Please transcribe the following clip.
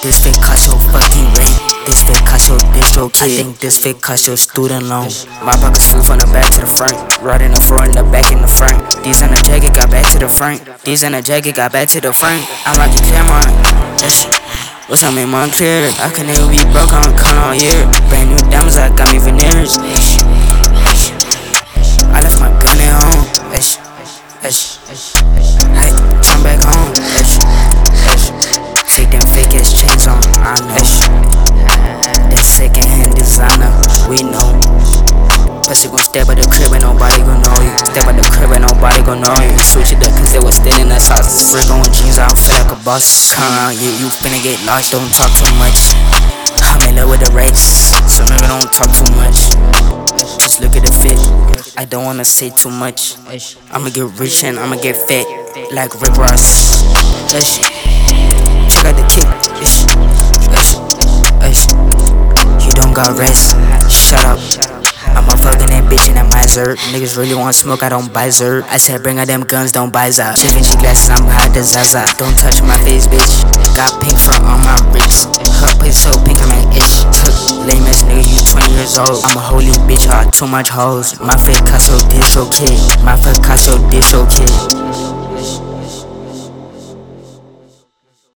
this fit cost your fucking rent. This fit cost your distro kid. I think this fit cost your student loan. My pockets full from the back to the front. Right in the front, the back in the front. These in the jacket got back to the front. These in the jacket got back to the front. I'm like a Cameron. What's up, man? Clear. I can never be broke, I'm coming all year. Brand new diamonds, I got me veneers. I left my gun at home. Hey, come back home. Take them fake ass chains on. I know. That second hand designer, we know. Plus you gon' step at the crib and nobody gon' know you. Step at the crib and nobody gon' know you. Switch it up cause they was standing in sauce. Brick on jeans, I don't feel like a boss. Come around, you finna get lost, don't talk too much. I'm in love with the race, so nigga don't talk too much. Just look at the fit, I don't wanna say too much. I'ma get rich and I'ma get fat, like Rick Ross. Check out the kick, you don't got rest, shut up. I'm a fucking that bitch in that miser. Niggas really want smoke, I don't buy zer. I said bring out them guns, don't buy za. Givenchy glasses, I'm hot to Zaza. Don't touch my face, bitch. Got pink front on my wrist. Her place so pink, I'm an ish. Lame ass nigga, you 20 years old. I'm a holy bitch, I got too much hoes. My fit cost your distro kid. My fit cost your distro kid.